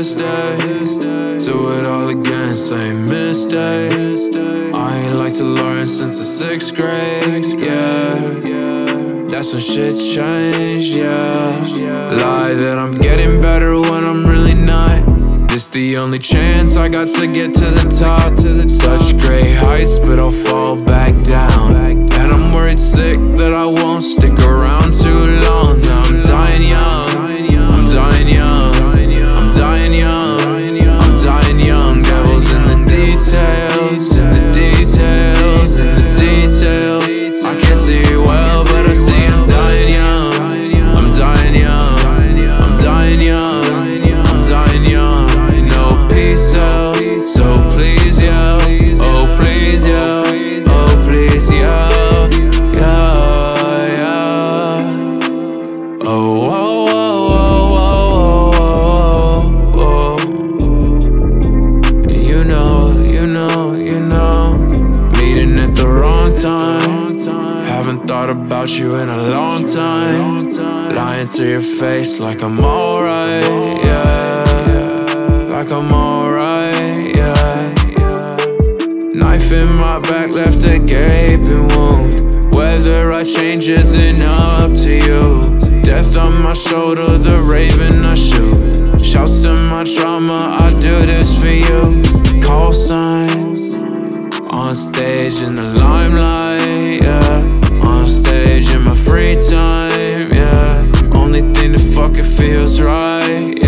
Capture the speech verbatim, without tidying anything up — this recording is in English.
this day. Do it all again, same mistake. I ain't like to learn since the sixth grade, yeah. That's when shit changed, yeah. Lie that I'm getting better when I'm really not. This the only chance I got to get to the top. Such great heights, but I'll fall back down. And I'm worried sick that I won't stick around too long. Now I'm dying young, I'm dying young, I'm dying young, I'm dying young. Devil's in the details, in the details, in the details. I can't see well, but I see I'm dying young, I'm dying young, I'm dying young, I'm dying young. No peace out, so please, yeah, oh please, yeah, oh please, yeah, yeah, yeah. Oh, oh, oh, oh, oh, oh, oh. You know, you know, you know, meeting at the wrong time. Haven't thought about you in a long time. Lying to your face like I'm alright, yeah. Like I'm alright, yeah. Knife in my back left a gaping wound. Whether I change isn't up to you. Death on my shoulder, the raven I shoot. Shouts to my trauma, I do this for you. Call signs on stage in the limelight, yeah. On stage in my free time, yeah. Only thing that fucking feels right,